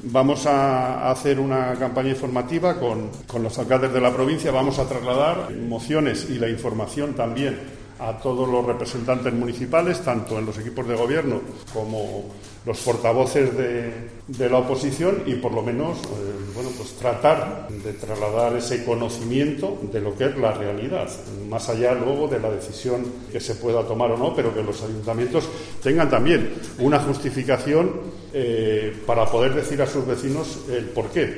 Vamos a hacer una campaña informativa con los alcaldes de la provincia, vamos a trasladar mociones y la información también a todos los representantes municipales, tanto en los equipos de gobierno como los portavoces de la oposición, y por lo menos tratar de trasladar ese conocimiento de lo que es la realidad, más allá luego de la decisión que se pueda tomar o no, pero que los ayuntamientos tengan también una justificación para poder decir a sus vecinos el porqué.